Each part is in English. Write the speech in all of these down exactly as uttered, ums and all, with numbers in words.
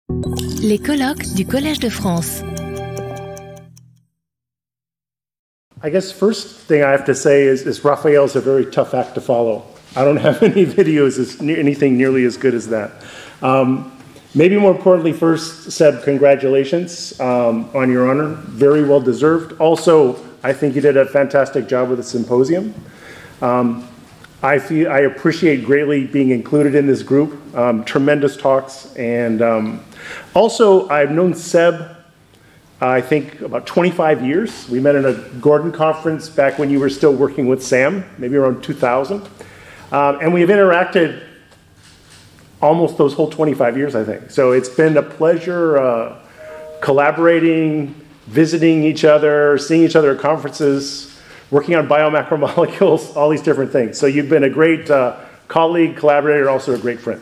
Les colloques du Collège de France. I guess first thing I have to say is, is Raphael's a very tough act to follow. I don't have any videos as ne- anything nearly as good as that. Um, maybe more importantly, first, Seb, congratulations um, on your honor. Very well deserved. Also, I think you did a fantastic job with the symposium. Um, I feel I appreciate greatly being included in this group. Um, tremendous talks, and um, also I've known Seb. I think about twenty-five years. We met in a Gordon conference back when you were still working with Sam, maybe around two thousand. Um, and we have interacted almost those whole twenty-five years, I think. So it's been a pleasure uh, collaborating, visiting each other, seeing each other at conferences, working on biomacromolecules, all these different things. So you've been a great uh, colleague, collaborator, and also a great friend.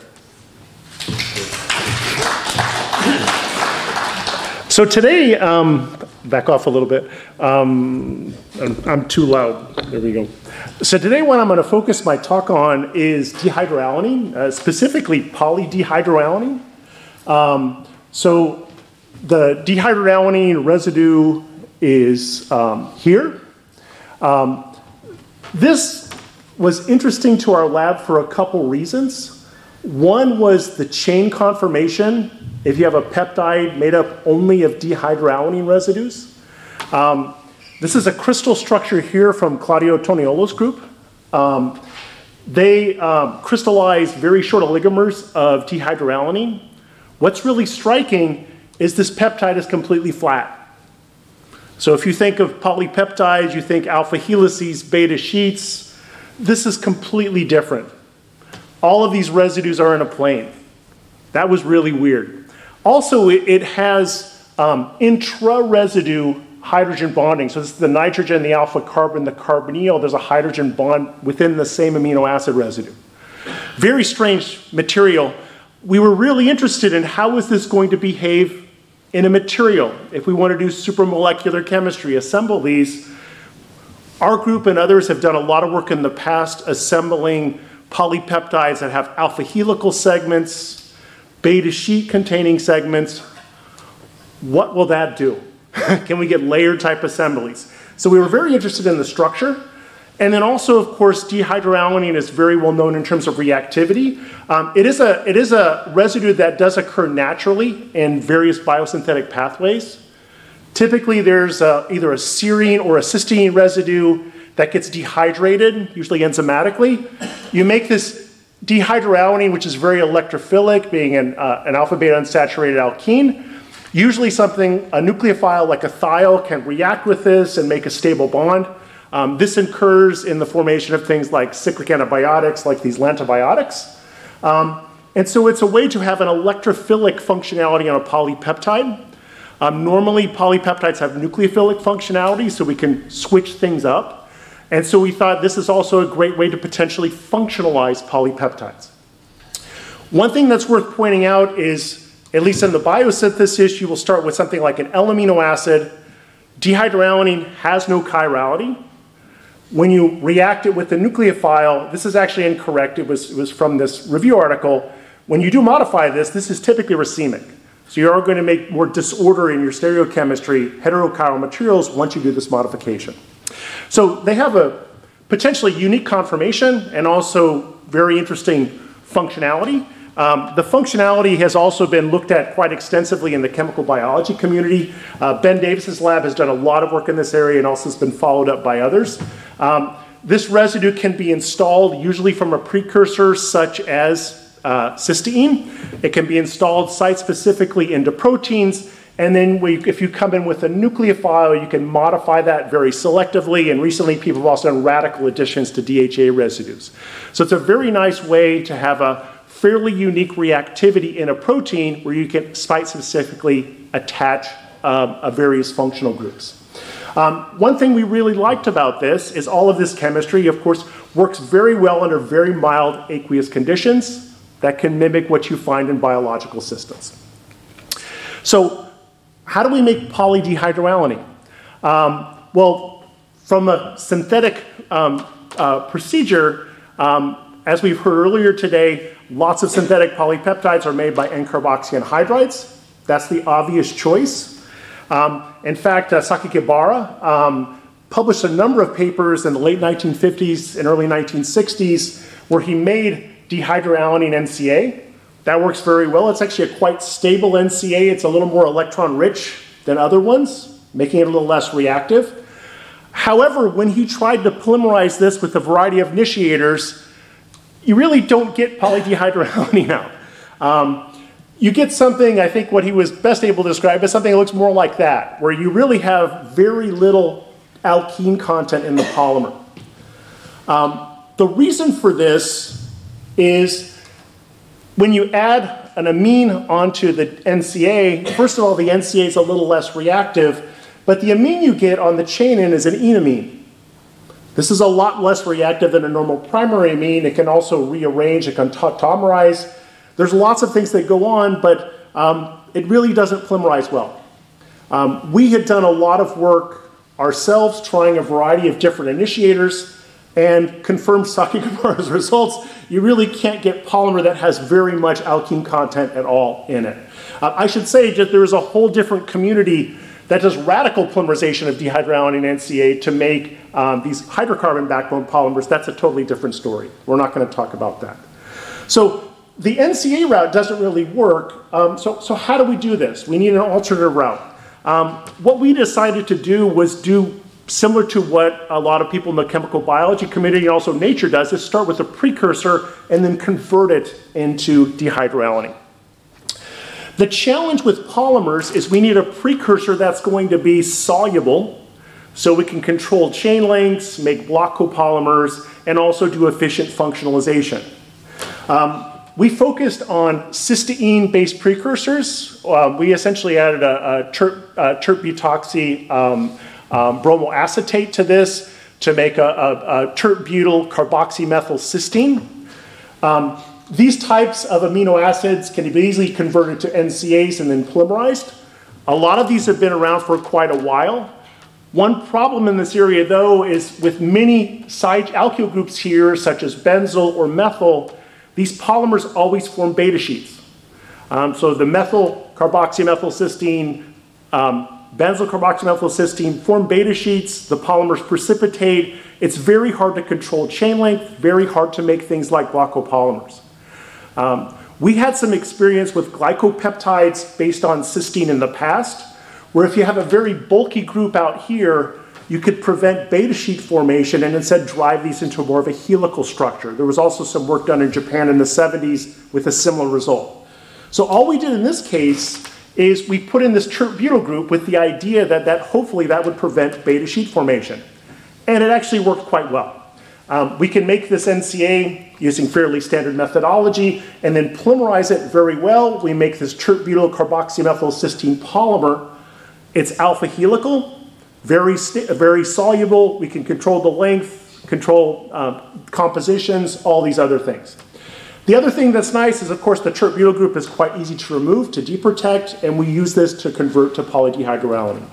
So today, um, back off a little bit. Um, I'm, I'm too loud. There we go. So today what I'm going to focus my talk on is dehydroalanine, uh, specifically polydehydroalanine. Um, so the dehydroalanine residue is um, here. Um, this was interesting to our lab for a couple reasons. One was the chain conformation. If you have a peptide made up only of dehydroalanine residues. Um, this is a crystal structure here from Claudio Toniolo's group. Um, they um, crystallize very short oligomers of dehydroalanine. What's really striking is this peptide is completely flat. So if you think of polypeptides, you think alpha helices, beta sheets. This is completely different. All of these residues are in a plane. That was really weird. Also, it, it has um, intra-residue hydrogen bonding. So this is the nitrogen, the alpha carbon, the carbonyl. There's a hydrogen bond within the same amino acid residue. Very strange material. We were really interested in how is this going to behave in a material. If we want to do supramolecular chemistry, assemble these. Our group and others have done a lot of work in the past assembling polypeptides that have alpha helical segments, beta sheet containing segments. What will that do? Can we get layered type assemblies? So we were very interested in the structure. And then also, of course, dehydroalanine is very well known in terms of reactivity. Um, it, is a, it is a residue that does occur naturally in various biosynthetic pathways. Typically, there's a, either a serine or a cysteine residue that gets dehydrated, usually enzymatically. You make this dehydroalanine, which is very electrophilic, being an, uh, an alpha-beta unsaturated alkene. Usually something, a nucleophile like a thiol can react with this and make a stable bond. Um, this occurs in the formation of things like cyclic antibiotics, like these lantibiotics. Um, and so it's a way to have an electrophilic functionality on a polypeptide. Um, normally, polypeptides have nucleophilic functionality, so we can switch things up. And so we thought this is also a great way to potentially functionalize polypeptides. One thing that's worth pointing out is, at least in the biosynthesis, you will start with something like an L-amino acid. Dehydroalanine has no chirality. When you react it with the nucleophile, this is actually incorrect. It was, it was from this review article. When you do modify this, this is typically racemic. So you are going to make more disorder in your stereochemistry, heterochiral materials, once you do this modification. So they have a potentially unique conformation and also very interesting functionality. Um, the functionality has also been looked at quite extensively in the chemical biology community. Uh, Ben Davis's lab has done a lot of work in this area and also has been followed up by others. Um, this residue can be installed usually from a precursor such as uh, cysteine. It can be installed site-specifically into proteins. And then we, if you come in with a nucleophile, you can modify that very selectively. And recently, people have also done radical additions to D H A residues. So it's a very nice way to have a fairly unique reactivity in a protein where you can site-specifically attach um, a various functional groups. Um, one thing we really liked about this is all of this chemistry, of course, works very well under very mild aqueous conditions that can mimic what you find in biological systems. So, how do we make polydehydroalanine? Um, well, from a synthetic um, uh, procedure, um, as we've heard earlier today, lots of synthetic polypeptides are made by N-carboxy anhydrides. That's the obvious choice. Um, in fact, uh, Sakakibara um, published a number of papers in the late nineteen fifties and early nineteen sixties where he made dihydroalanine N C A. That works very well. It's actually a quite stable N C A. It's a little more electron rich than other ones, making it a little less reactive. However, when he tried to polymerize this with a variety of initiators, you really don't get polydihydroalanine out. Um, you get something, I think what he was best able to describe as something that looks more like that, where you really have very little alkene content in the polymer. Um, the reason for this is when you add an amine onto the N C A, first of all, the N C A is a little less reactive, but the amine you get on the chain end is an enamine. This is a lot less reactive than a normal primary amine. It can also rearrange, it can tautomerize. There's lots of things that go on, but um, it really doesn't polymerize well. Um, we had done a lot of work ourselves trying a variety of different initiators and confirmed Sakakibara's results. You really can't get polymer that has very much alkene content at all in it. Uh, I should say that there is a whole different community that does radical polymerization of dihydroalanine N C A to make um, these hydrocarbon backbone polymers. That's a totally different story. We're not going to talk about that. So the N C A route doesn't really work. Um, so, so how do we do this? We need an alternative route. Um, what we decided to do was do similar to what a lot of people in the chemical biology community and also nature does, is start with a precursor and then convert it into dihydroalanine. The challenge with polymers is we need a precursor that's going to be soluble so we can control chain lengths, make block copolymers, and also do efficient functionalization. Um, we focused on cysteine-based precursors. Uh, we essentially added a, a tert, uh, tert-butoxy um, um, bromoacetate to this to make a, a, a tert-butyl carboxymethylcysteine. Um, These types of amino acids can be easily converted to N C As and then polymerized. A lot of these have been around for quite a while. One problem in this area, though, is with many side alkyl groups here, such as benzyl or methyl, these polymers always form beta sheets. Um, so the methyl carboxymethylcysteine, um, benzyl carboxymethylcysteine form beta sheets. The polymers precipitate. It's very hard to control chain length, very hard to make things like block copolymers. Um, we had some experience with glycopeptides based on cysteine in the past, where if you have a very bulky group out here, you could prevent beta sheet formation and instead drive these into more of a helical structure. There was also some work done in Japan in the seventies with a similar result. So all we did in this case is we put in this tert-butyl group with the idea that, that hopefully that would prevent beta sheet formation. And it actually worked quite well. Um, we can make this N C A using fairly standard methodology and then polymerize it very well. We make this tert-butyl carboxymethylcysteine polymer. It's alpha helical, very, very soluble. We can control the length, control um, compositions, all these other things. The other thing that's nice is, of course, the tert-butyl group is quite easy to remove, to deprotect, and we use this to convert to polydihydroalanine.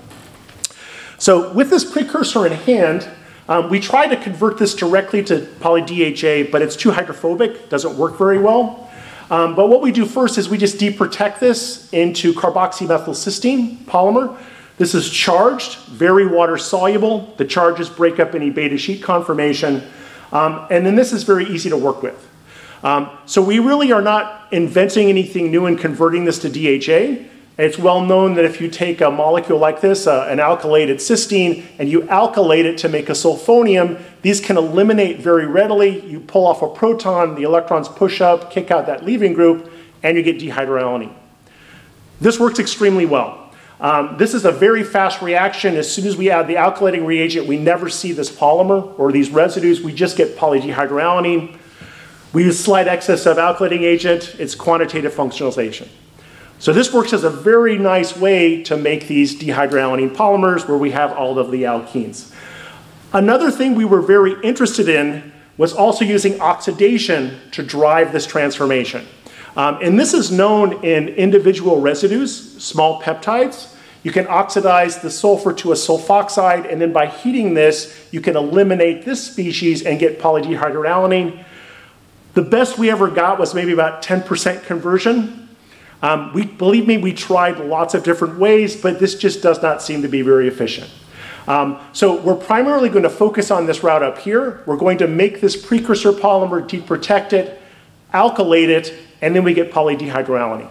So with this precursor in hand, Um, we try to convert this directly to poly-D H A, but it's too hydrophobic, doesn't work very well. Um, but what we do first is we just deprotect this into carboxymethylcysteine polymer. This is charged, very water soluble. The charges break up any beta sheet conformation. Um, and then this is very easy to work with. Um, so we really are not inventing anything new in converting this to D H A. It's well known that if you take a molecule like this, uh, an alkylated cysteine, and you alkylate it to make a sulfonium, these can eliminate very readily. You pull off a proton, the electrons push up, kick out that leaving group, and you get dihydroalanine. This works extremely well. Um, this is a very fast reaction. As soon as we add the alkylating reagent, we never see this polymer or these residues. We just get polydihydroalanine. We use slight excess of alkylating agent. It's quantitative functionalization. So this works as a very nice way to make these dihydroalanine polymers where we have all of the alkenes. Another thing we were very interested in was also using oxidation to drive this transformation. Um, and this is known in individual residues, small peptides. You can oxidize the sulfur to a sulfoxide, and then by heating this, you can eliminate this species and get polydihydroalanine. The best we ever got was maybe about ten percent conversion. Um, we, believe me, we tried lots of different ways, but this just does not seem to be very efficient. Um, so we're primarily going to focus on this route up here. We're going to make this precursor polymer, deprotect it, alkylate it, and then we get polydehydroalanine.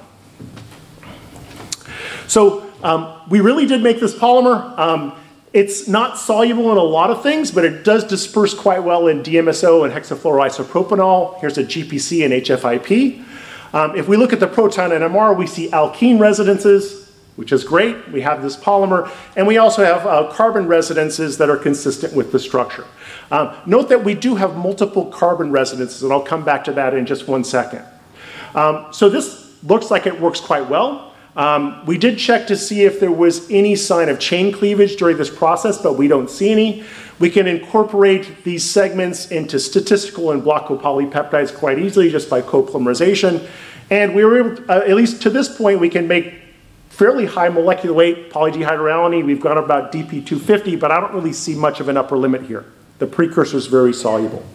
So um, we really did make this polymer. Um, it's not soluble in a lot of things, but it does disperse quite well in D M S O and hexafluoroisopropanol. Here's a G P C and H F I P. Um, if we look at the proton N M R, we see alkene resonances, which is great. We have this polymer, and we also have uh, carbon resonances that are consistent with the structure. Um, note that we do have multiple carbon resonances, and I'll come back to that in just one second. Um, so this looks like it works quite well. Um, we did check to see if there was any sign of chain cleavage during this process, but we don't see any. We can incorporate these segments into statistical and block-polypeptides quite easily just by copolymerization. And we were able, uh, at least to this point, we can make fairly high molecular weight polydehydroalanine. We've got about D P two fifty, but I don't really see much of an upper limit here. The precursor is very soluble.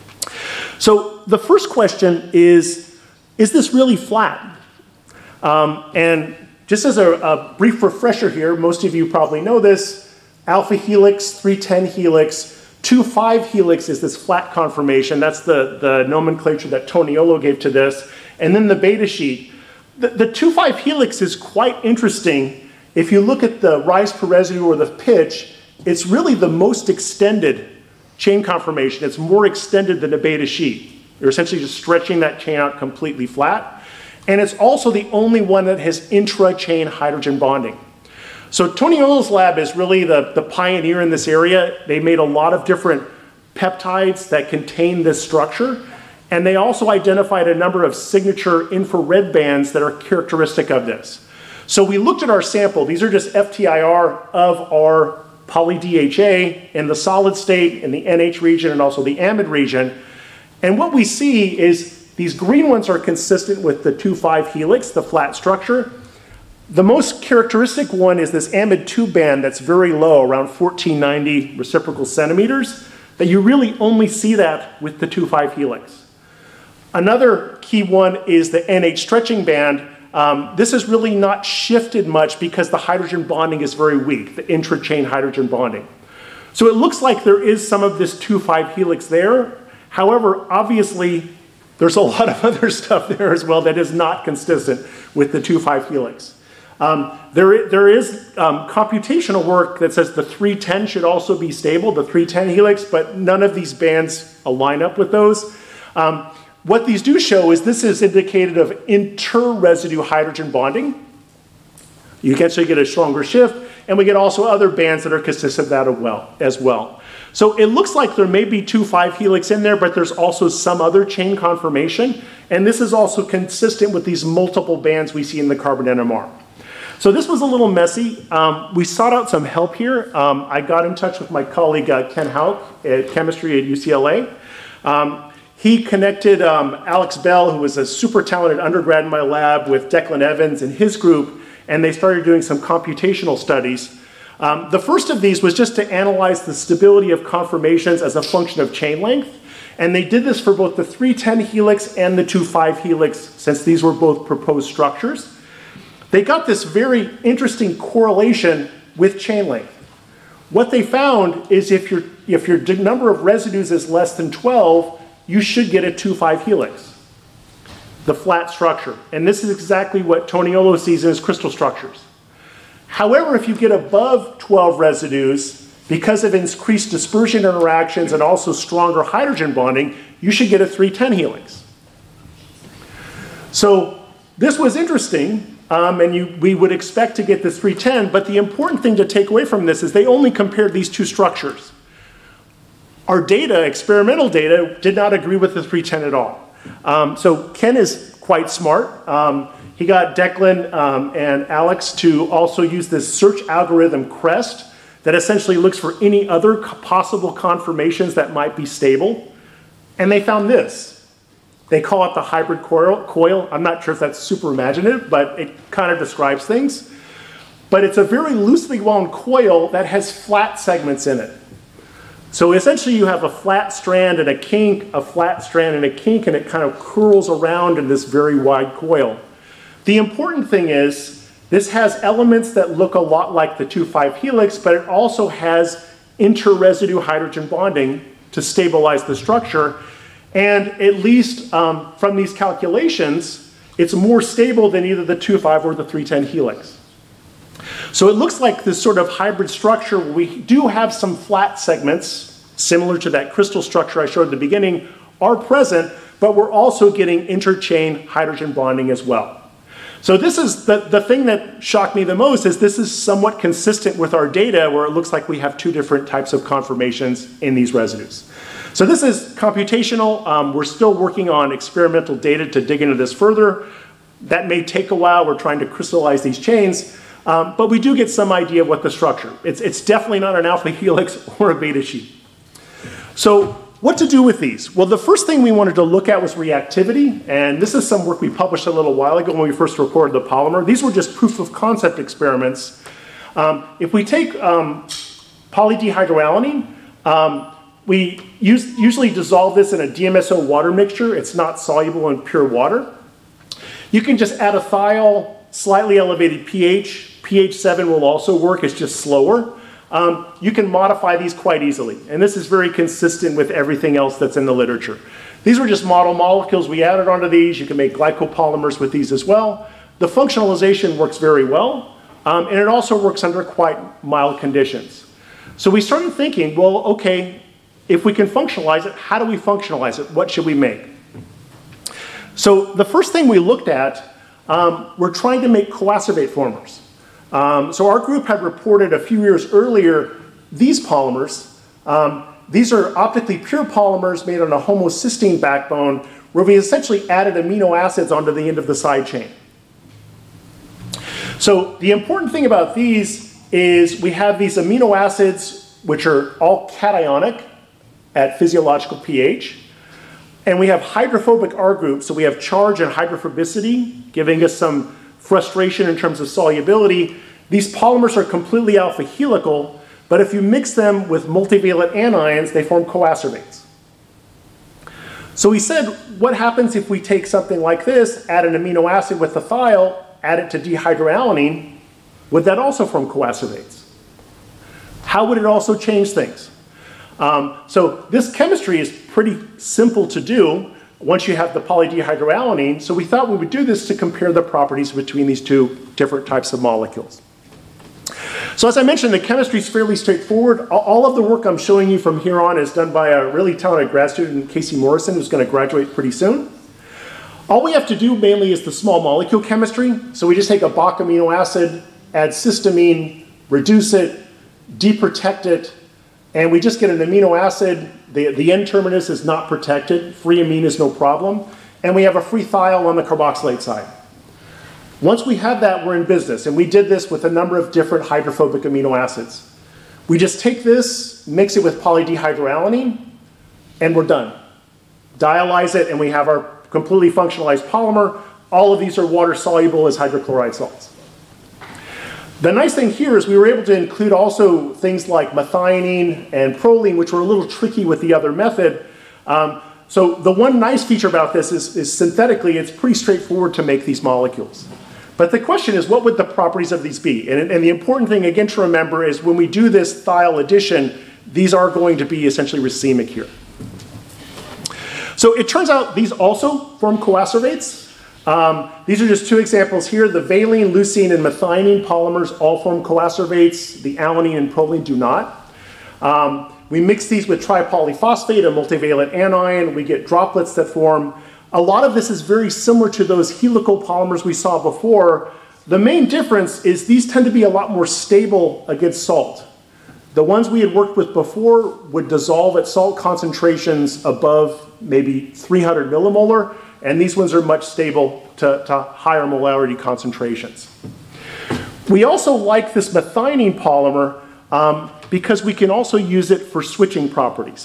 So the first question is, is this really flat? Um, and just as a, a brief refresher here, most of you probably know this, alpha helix, three ten helix, two five helix is this flat conformation. That's the, the nomenclature that Toniolo gave to this. And then the beta sheet. The, the two five helix is quite interesting. If you look at the rise per residue or the pitch, it's really the most extended chain conformation. It's more extended than a beta sheet. You're essentially just stretching that chain out completely flat. And it's also the only one that has intra-chain hydrogen bonding. So Toniolo's lab is really the, the pioneer in this area. They made a lot of different peptides that contain this structure. And they also identified a number of signature infrared bands that are characteristic of this. So we looked at our sample. These are just F T I R of our poly-D H A in the solid state, in the N H region, and also the amide region. And what we see is these green ones are consistent with the two five helix, the flat structure. The most characteristic one is this amide two band that's very low, around fourteen ninety reciprocal centimeters, that you really only see that with the two five helix. Another key one is the N H stretching band. Um, this is really not shifted much because the hydrogen bonding is very weak, the intra-chain hydrogen bonding. So it looks like there is some of this two five helix there. However, obviously, there's a lot of other stuff there as well that is not consistent with the two five helix. Um, there, there is um, computational work that says the three ten should also be stable, the three ten helix, but none of these bands align up with those. Um, what these do show is this is indicated of inter-residue hydrogen bonding. You can actually get a stronger shift, and we get also other bands that are consistent with that as well. So it looks like there may be two five helix in there, but there's also some other chain conformation. And this is also consistent with these multiple bands we see in the carbon N M R. So this was a little messy. Um, we sought out some help here. Um, I got in touch with my colleague uh, Ken Houck at chemistry at U C L A. Um, he connected um, Alex Bell, who was a super talented undergrad in my lab, with Declan Evans and his group, and they started doing some computational studies. Um, the first of these was just to analyze the stability of conformations as a function of chain length. And they did this for both the three ten helix and the two five helix, since these were both proposed structures. They got this very interesting correlation with chain length. What they found is if your, if your number of residues is less than twelve, you should get a two five helix, the flat structure. And this is exactly what Toniolo sees in his crystal structures. However, if you get above twelve residues, because of increased dispersion interactions and also stronger hydrogen bonding, you should get a three ten helix. So this was interesting, um, and you, we would expect to get this three ten, but the important thing to take away from this is they only compared these two structures. Our data, experimental data, did not agree with the three ten at all. Um, so Ken is quite smart. Um, He got Declan um, and Alex to also use this search algorithm CREST that essentially looks for any other possible conformations that might be stable. And they found this. They call it the hybrid coil. coil. I'm not sure if that's super imaginative, but it kind of describes things. But it's a very loosely wound coil that has flat segments in it. So essentially you have a flat strand and a kink, a flat strand and a kink, and it kind of curls around in this very wide coil. The important thing is this has elements that look a lot like the two five helix, but it also has inter-residue hydrogen bonding to stabilize the structure. And at least um, from these calculations, it's more stable than either the two five or the three ten helix. So it looks like this sort of hybrid structure where we do have some flat segments, similar to that crystal structure I showed at the beginning, are present, but we're also getting interchain hydrogen bonding as well. So this is the, the thing that shocked me the most is this is somewhat consistent with our data where it looks like we have two different types of conformations in these residues. So this is computational. Um, we're still working on experimental data to dig into this further. That may take a while. We're trying to crystallize these chains. Um, but we do get some idea of what the structure. It's, it's definitely not an alpha helix or a beta sheet. So what to do with these? Well, the first thing we wanted to look at was reactivity. And this is some work we published a little while ago when we first recorded the polymer. These were just proof of concept experiments. Um, if we take um, polydehydroalanine, um, we use, usually dissolve this in a D M S O water mixture. It's not soluble in pure water. You can just add a thiol, slightly elevated pH. pH seven will also work, it's just slower. Um, you can modify these quite easily, and this is very consistent with everything else that's in the literature. These were just model molecules we added onto these. You can make glycopolymers with these as well. The functionalization works very well, um, and it also works under quite mild conditions. So we started thinking, well, okay, if we can functionalize it, how do we functionalize it? What should we make? So the first thing we looked at, um, we're trying to make coacervate formers. Um, so our group had reported a few years earlier these polymers. Um, these are optically pure polymers made on a homocysteine backbone where we essentially added amino acids onto the end of the side chain. So the important thing about these is we have these amino acids which are all cationic at physiological pH. And we have hydrophobic R groups, so we have charge and hydrophobicity, giving us some frustration in terms of solubility. These polymers are completely alpha helical, but if you mix them with multivalent anions, they form coacervates. So we said, what happens if we take something like this, add an amino acid with the thiol, add it to dehydroalanine, would that also form coacervates? How would it also change things? Um, so this chemistry is pretty simple to do once you have the polydehydroalanine, so we thought we would do this to compare the properties between these two different types of molecules. So as I mentioned, the chemistry is fairly straightforward. All of the work I'm showing you from here on is done by a really talented grad student, Casey Morrison, who's going to graduate pretty soon. All we have to do mainly is the small molecule chemistry. So we just take a Bach amino acid, add cysteamine, reduce it, deprotect it, and we just get an amino acid. The, the N-terminus is not protected. Free amine is no problem. And we have a free thiol on the carboxylate side. Once we have that, we're in business. And we did this with a number of different hydrophobic amino acids. We just take this, mix it with polydehydroalanine, and we're done. Dialyze it, and we have our completely functionalized polymer. All of these are water soluble as hydrochloride salts. The nice thing here is we were able to include also things like methionine and proline, which were a little tricky with the other method. Um, so the one nice feature about this is, is synthetically, it's pretty straightforward to make these molecules. But the question is, what would the properties of these be? And, and the important thing, again, to remember is when we do this thiol addition, these are going to be essentially racemic here. So it turns out these also form coacervates. Um, these are just two examples here. The valine, leucine, and methionine polymers all form coacervates. The alanine and proline do not. Um, we mix these with tripolyphosphate, a multivalent anion. We get droplets that form. A lot of this is very similar to those helical polymers we saw before. The main difference is these tend to be a lot more stable against salt. The ones we had worked with before would dissolve at salt concentrations above maybe three hundred millimolar. And these ones are much stable to, to higher molarity concentrations. We also like this methionine polymer um, because we can also use it for switching properties.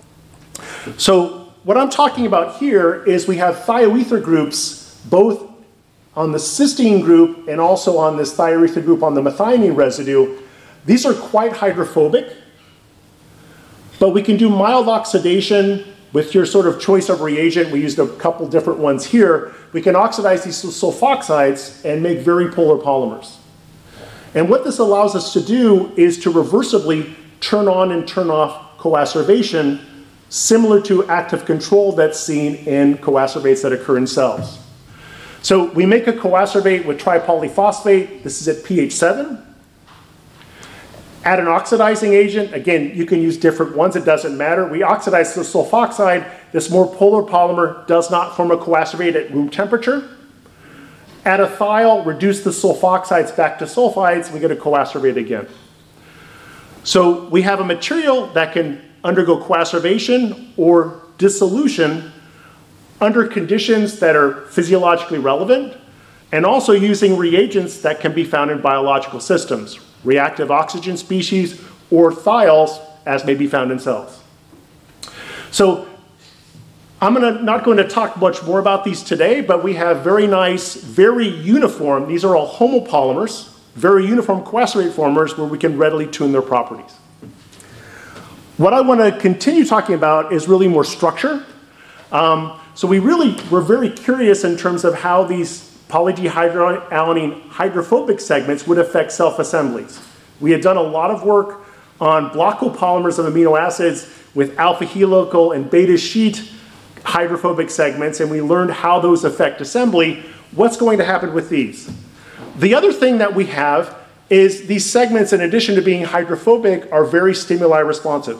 So what I'm talking about here is we have thioether groups both on the cysteine group and also on this thioether group on the methionine residue. These are quite hydrophobic, but we can do mild oxidation with your sort of choice of reagent, we used a couple different ones here, we can oxidize these sulfoxides and make very polar polymers. And what this allows us to do is to reversibly turn on and turn off coacervation, similar to active control that's seen in coacervates that occur in cells. So we make a coacervate with tripolyphosphate. This is at pH seven. Add an oxidizing agent. Again, you can use different ones. It doesn't matter. We oxidize the sulfoxide. This more polar polymer does not form a coacervate at room temperature. Add a thiol, reduce the sulfoxides back to sulfides. We get a coacervate again. So we have a material that can undergo coacervation or dissolution under conditions that are physiologically relevant, and also using reagents that can be found in biological systems, reactive oxygen species or thiols, as may be found in cells. So I'm gonna, not going to talk much more about these today, but we have very nice, very uniform, these are all homopolymers, very uniform coacervate formers where we can readily tune their properties. What I want to continue talking about is really more structure. Um, so we really were very curious in terms of how these polydehydroalanine hydrophobic segments would affect self-assemblies. We had done a lot of work on block copolymers of amino acids with alpha helical and beta sheet hydrophobic segments, and we learned how those affect assembly. What's going to happen with these? The other thing that we have is these segments, in addition to being hydrophobic, are very stimuli responsive.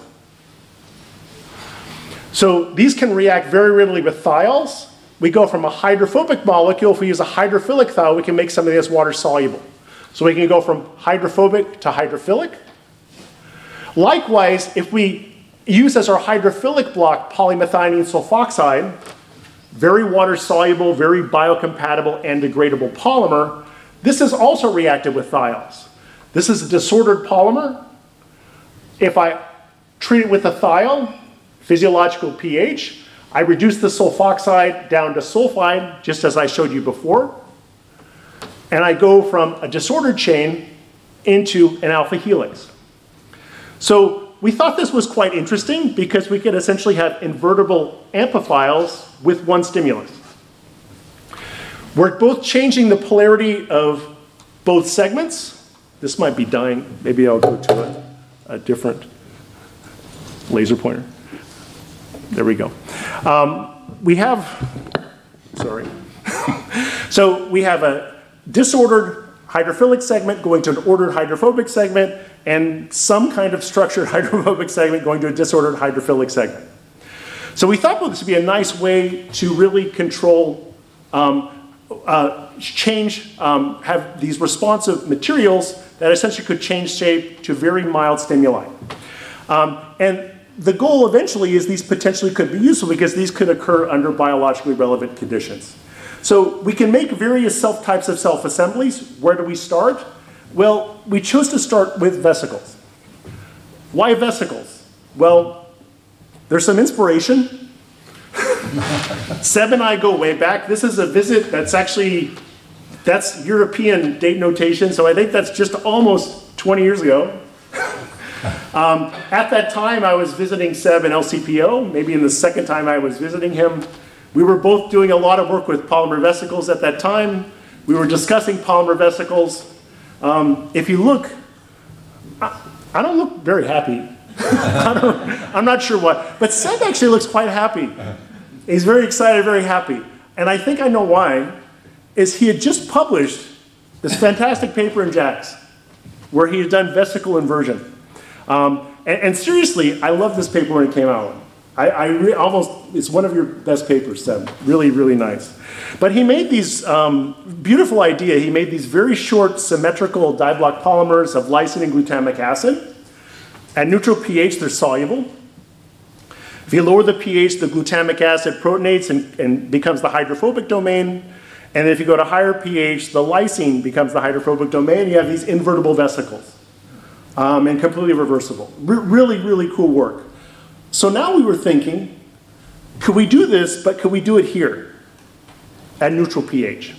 So these can react very readily with thiols. We go from a hydrophobic molecule, if we use a hydrophilic thiol, we can make something that's water soluble. So we can go from hydrophobic to hydrophilic. Likewise, if we use as our hydrophilic block polymethionine sulfoxide, very water soluble, very biocompatible and degradable polymer, this is also reacted with thiols. This is a disordered polymer. If I treat it with a thiol, physiological pH, I reduce the sulfoxide down to sulfide, just as I showed you before. And I go from a disordered chain into an alpha helix. So we thought this was quite interesting because we could essentially have invertible amphiphils with one stimulus. We're both changing the polarity of both segments. This might be dying. Maybe I'll go to a, a different laser pointer. There we go. Um, we have, sorry. So we have a disordered hydrophilic segment going to an ordered hydrophobic segment, and some kind of structured hydrophobic segment going to a disordered hydrophilic segment. So we thought, well, this would be a nice way to really control um, Uh, change, um, have these responsive materials that essentially could change shape to very mild stimuli. Um, and the goal eventually is these potentially could be useful because these could occur under biologically relevant conditions. So we can make various self types of self-assemblies. Where do we start? Well, we chose to start with vesicles. Why vesicles? Well, there's some inspiration. Seb and I go way back. This is a visit that's actually, that's European date notation, so I think that's just almost twenty years ago. um, at that time, I was visiting Seb in L C P O, maybe in the second time I was visiting him. We were both doing a lot of work with polymer vesicles at that time. We were discussing polymer vesicles. Um, if you look, I, I don't look very happy. I don't, I'm not sure what, but Seb actually looks quite happy. He's very excited, very happy. And I think I know why, is he had just published this fantastic paper in JACS where he had done vesicle inversion. Um, and, and seriously, I love this paper when it came out. I, I re almost, it's one of your best papers, Seb. Really, really nice. But he made these, um, beautiful idea, he made these very short symmetrical diblock polymers of lysine and glutamic acid. At neutral pH, they're soluble. If you lower the pH, the glutamic acid protonates and, and becomes the hydrophobic domain. And if you go to higher pH, the lysine becomes the hydrophobic domain. You have these invertible vesicles um, and completely reversible. Re really, really cool work. So now we were thinking, could we do this, but could we do it here at neutral pH?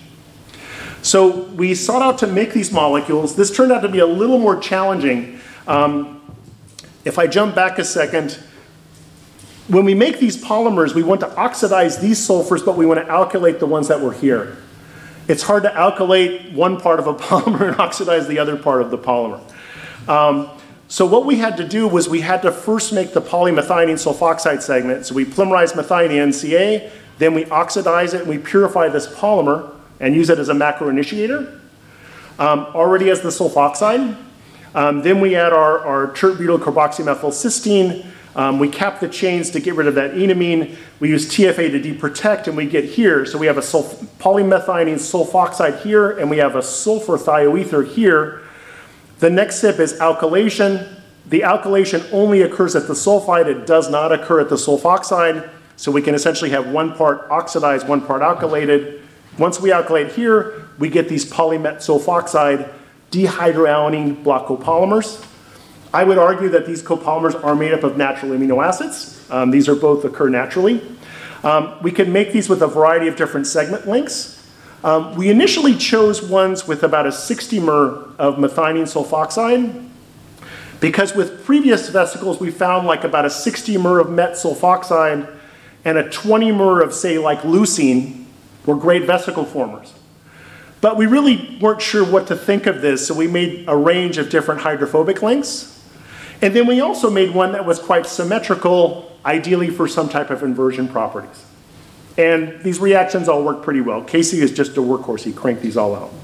So we sought out to make these molecules. This turned out to be a little more challenging. Um, if I jump back a second, when we make these polymers, we want to oxidize these sulfurs, but we want to alkylate the ones that were here. It's hard to alkylate one part of a polymer and oxidize the other part of the polymer. Um, so what we had to do was we had to first make the polymethionine sulfoxide segment. So we polymerize methionine N C A, then we oxidize it and we purify this polymer and use it as a macroinitiator, um, already as the sulfoxide. Um, then we add our, our tert-butyl carboxymethylcysteine. Um, we cap the chains to get rid of that enamine. We use T F A to deprotect, and we get here. So we have a sulf polymethionine sulfoxide here, and we have a sulfur thioether here. The next step is alkylation. The alkylation only occurs at the sulfide. It does not occur at the sulfoxide. So we can essentially have one part oxidized, one part alkylated. Once we alkylate here, we get these polymet sulfoxide dihydroalanine block copolymers. I would argue that these copolymers are made up of natural amino acids. Um, these are both occur naturally. Um, we can make these with a variety of different segment lengths. Um, we initially chose ones with about a sixty mer of methionine sulfoxide because with previous vesicles we found like about a sixty mer of met sulfoxide and a twenty mer of, say, like leucine were great vesicle formers. But we really weren't sure what to think of this, so we made a range of different hydrophobic lengths. And then we also made one that was quite symmetrical, ideally for some type of inversion properties. And these reactions all work pretty well. Casey is just a workhorse. He cranked these all out.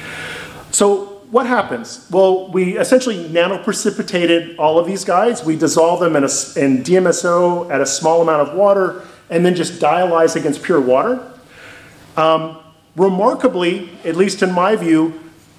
So what happens? Well, we essentially nanoprecipitated all of these guys. We dissolve them in, a, in D M S O at a small amount of water and then just dialyze against pure water. Um, remarkably, at least in my view,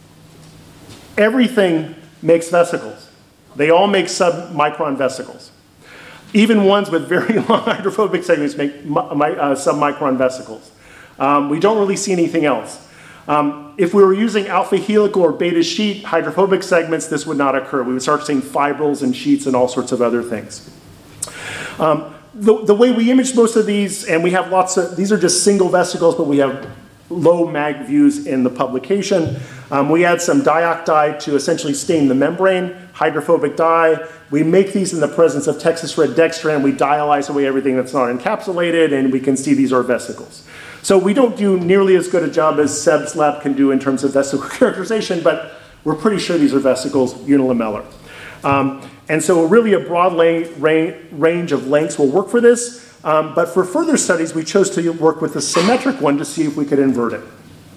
everything makes vesicles. They all make sub-micron vesicles. Even ones with very long hydrophobic segments make uh, sub-micron vesicles. Um, we don't really see anything else. Um, if we were using alpha helical or beta sheet hydrophobic segments, this would not occur. We would start seeing fibrils and sheets and all sorts of other things. Um, the, the way we image most of these, and we have lots of, these are just single vesicles, but we have low mag views in the publication. Um, we add some dioc dye to essentially stain the membrane, hydrophobic dye. We make these in the presence of Texas red dextran. We dialyze away everything that's not encapsulated, and we can see these are vesicles. So we don't do nearly as good a job as Seb's lab can do in terms of vesicle characterization, but we're pretty sure these are vesicles unilamellar. Um, and so really a broad range of lengths will work for this. Um, but for further studies, we chose to work with a symmetric one to see if we could invert it.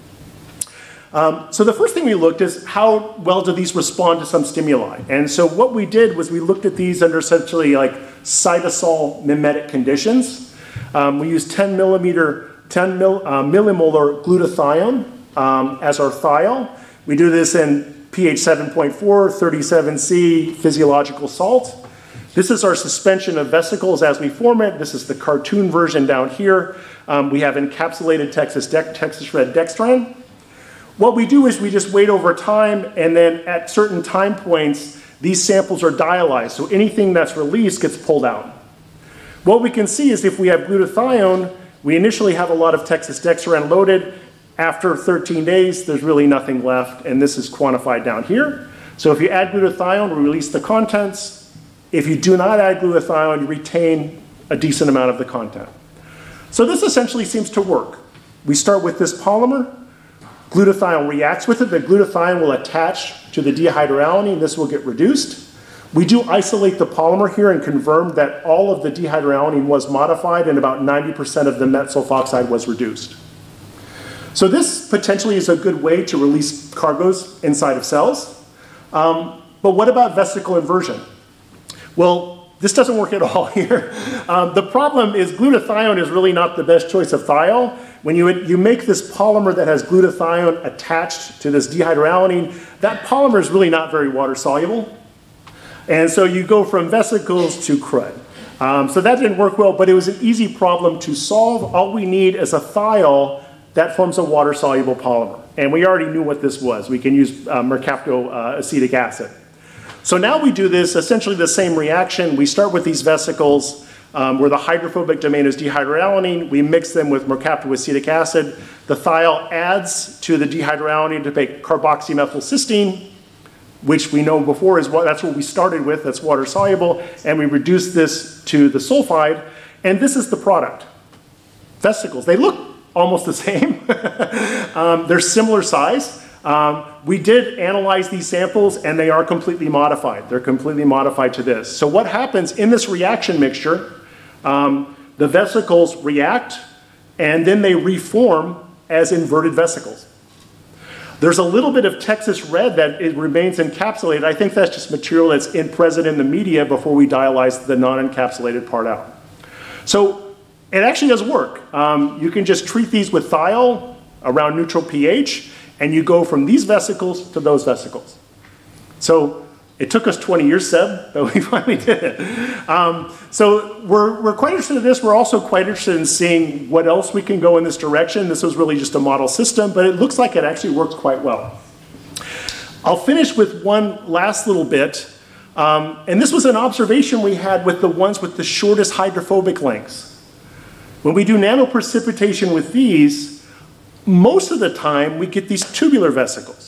Um, so the first thing we looked is how well do these respond to some stimuli. And so what we did was we looked at these under essentially like cytosol mimetic conditions. Um, we used ten millimeter, ten mil, uh, millimolar glutathione um, as our thiol. We do this in pH seven point four, thirty-seven C physiological salt. This is our suspension of vesicles as we form it. This is the cartoon version down here. Um, we have encapsulated Texas, Texas red dextran. What we do is we just wait over time, and then at certain time points, these samples are dialyzed. So anything that's released gets pulled out. What we can see is if we have glutathione, we initially have a lot of Texas dextran loaded. After thirteen days, there's really nothing left, and this is quantified down here. So if you add glutathione, we release the contents. If you do not add glutathione, you retain a decent amount of the content. So this essentially seems to work. We start with this polymer. Glutathione reacts with it. The glutathione will attach to the dihydroalanine. This will get reduced. We do isolate the polymer here and confirm that all of the dihydroalanine was modified and about ninety percent of the met sulfoxide was reduced. So this potentially is a good way to release cargoes inside of cells. Um, but what about vesicle inversion? Well, this doesn't work at all here. Um, the problem is glutathione is really not the best choice of thiol. When you, you make this polymer that has glutathione attached to this dihydroalanine, that polymer is really not very water soluble. And so you go from vesicles to crud. Um, so that didn't work well, but it was an easy problem to solve. All we need is a thiol that forms a water soluble polymer. And we already knew what this was. We can use uh, mercapto uh, acetic acid. So now we do this, essentially the same reaction. We start with these vesicles um, where the hydrophobic domain is dihydroalanine. We mix them with mercaptoacetic acid. The thiol adds to the dihydroalanine to make carboxymethylcysteine, which we know before is what, that's what we started with, that's water soluble, and we reduce this to the sulfide. And this is the product. Vesicles. They look almost the same. um, they're similar size. Um, we did analyze these samples, and they are completely modified. They're completely modified to this. So what happens in this reaction mixture, um, the vesicles react, and then they reform as inverted vesicles. There's a little bit of Texas red that it remains encapsulated. I think that's just material that's in present in the media before we dialyze the non-encapsulated part out. So it actually does work. Um, you can just treat these with thiol around neutral pH, and you go from these vesicles to those vesicles. So it took us twenty years, Seb, but we finally did it. Um, so we're, we're quite interested in this. We're also quite interested in seeing what else we can go in this direction. This was really just a model system, but it looks like it actually works quite well. I'll finish with one last little bit. Um, and this was an observation we had with the ones with the shortest hydrophobic lengths. When we do nanoprecipitation with these, most of the time we get these tubular vesicles.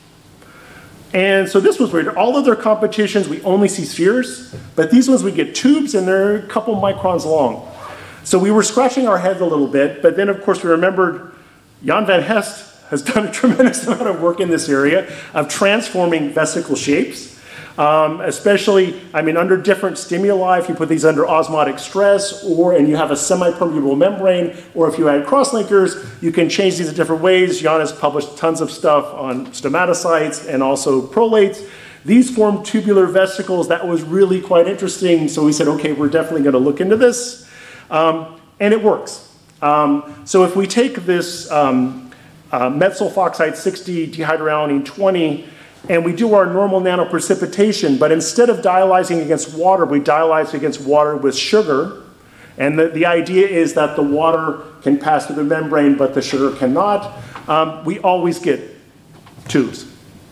And so this was weird. All other competitions, we only see spheres, but these ones we get tubes, and they're a couple microns long. So we were scratching our heads a little bit, but then of course we remembered Jan van Hest has done a tremendous amount of work in this area of transforming vesicle shapes. Um, especially, I mean, under different stimuli, if you put these under osmotic stress, or and you have a semi-permeable membrane, or if you add crosslinkers, you can change these in different ways. Jan has published tons of stuff on stomatocytes and also prolates. These form tubular vesicles. That was really quite interesting. So we said, okay, we're definitely going to look into this. Um, and it works. Um, so if we take this um, uh, metsulfoxide sixty, dehydroalanine twenty, and we do our normal nanoprecipitation, but instead of dialyzing against water, we dialyze against water with sugar. And the, the idea is that the water can pass through the membrane, but the sugar cannot. Um, we always get tubes.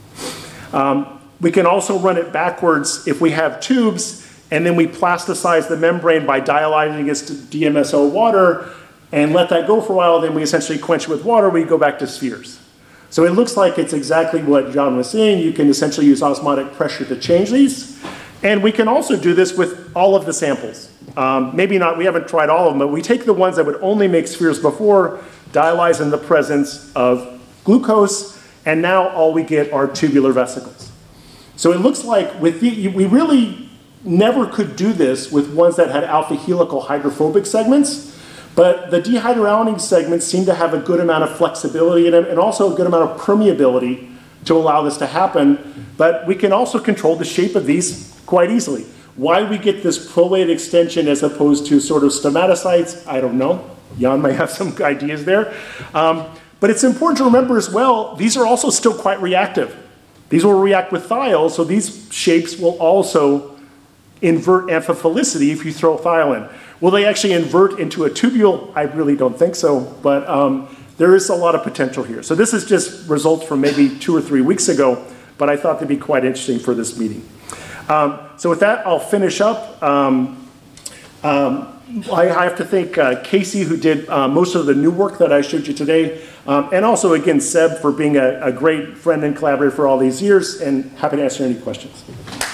Um, we can also run it backwards if we have tubes, and then we plasticize the membrane by dialyzing against D M S O water, and let that go for a while, then we essentially quench it with water, we go back to spheres. So it looks like it's exactly what John was saying. You can essentially use osmotic pressure to change these. And we can also do this with all of the samples. Um, maybe not, we haven't tried all of them, but we take the ones that would only make spheres before, dialyze in the presence of glucose, and now all we get are tubular vesicles. So it looks like with the, we really never could do this with ones that had alpha helical hydrophobic segments. But the dehydroalanine segments seem to have a good amount of flexibility in them and also a good amount of permeability to allow this to happen. But we can also control the shape of these quite easily. Why we get this prolate extension as opposed to sort of stomatocytes, I don't know. Jan may have some ideas there. Um, but it's important to remember as well, these are also still quite reactive. These will react with thiol, so these shapes will also invert amphiphilicity if you throw thiol in. Will they actually invert into a tubule? I really don't think so, but um, there is a lot of potential here. So this is just results from maybe two or three weeks ago, but I thought they'd be quite interesting for this meeting. Um, so with that, I'll finish up. Um, um, I, I have to thank uh, Casey, who did uh, most of the new work that I showed you today, um, and also, again, Seb, for being a, a great friend and collaborator for all these years, and happy to answer any questions.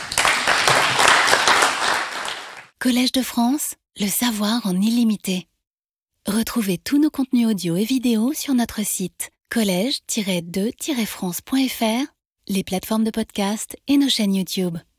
Collège de France, le savoir en illimité. Retrouvez tous nos contenus audio et vidéo sur notre site collège tiret de tiret france point f r, les plateformes de podcast et nos chaînes YouTube.